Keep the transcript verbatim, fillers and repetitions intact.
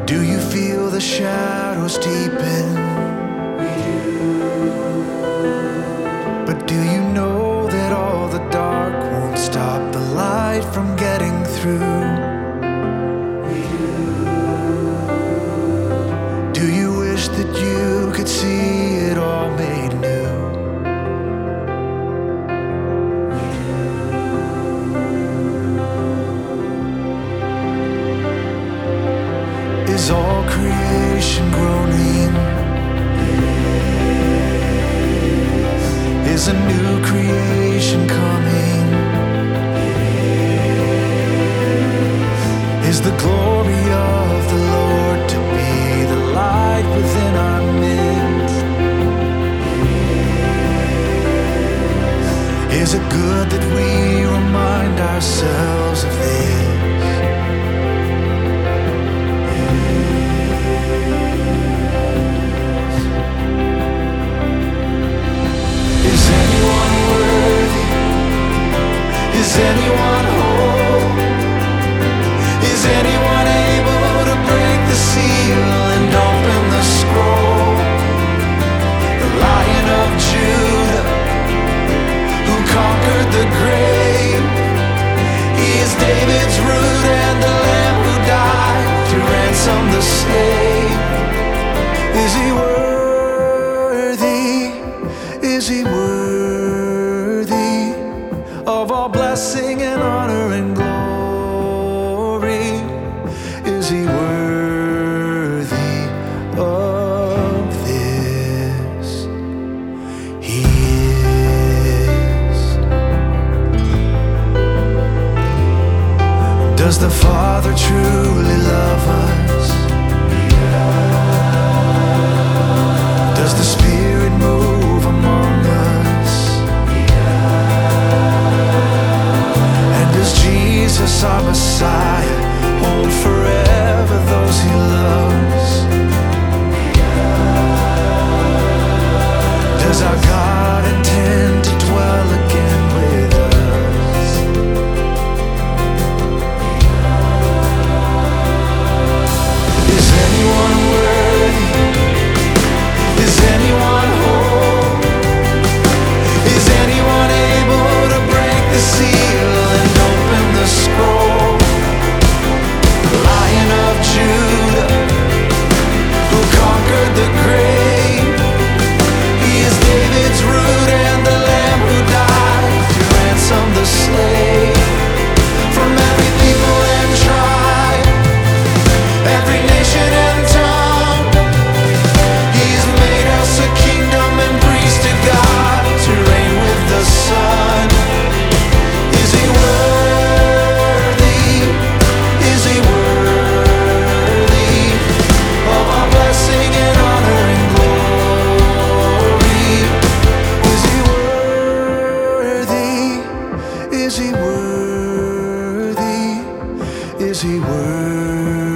Do you feel the shadows deepen? But do you know that all the dark won't stop the light from getting through? Do you wish that you could see it all made new? Is all creation groaning? Is a new creation coming? Is the glory of the Lord to be the light within our midst? Is it good that we remind ourselves of this? Is anyone whole? Is anyone able to break the seal and open the scroll? The Lion of Judah, who conquered the grave. He is David's root and the Lamb who died to ransom the slave. Is he worthy? Is he worthy of all blessing and honor and glory? Is he worthy of this? He is. Does the Father truly love us? Does the Spirit move among us? Jesus, our Messiah, hold forever those he loves? Does our God intend to dwell again with us? Is anyone worthy? Is anyone whole? Is anyone able to break the seal and open the scroll? The Lion of Judah, who conquered the grave. He is David's root and the Lamb who died to ransom the slave. From every people and tribe, every nation and tongue, he's made us a kingdom and priest to God, to reign with the Son. Is he worthy? Is he worthy of our blessing and honor and glory? Is he worthy? Is he worthy? Is he worthy?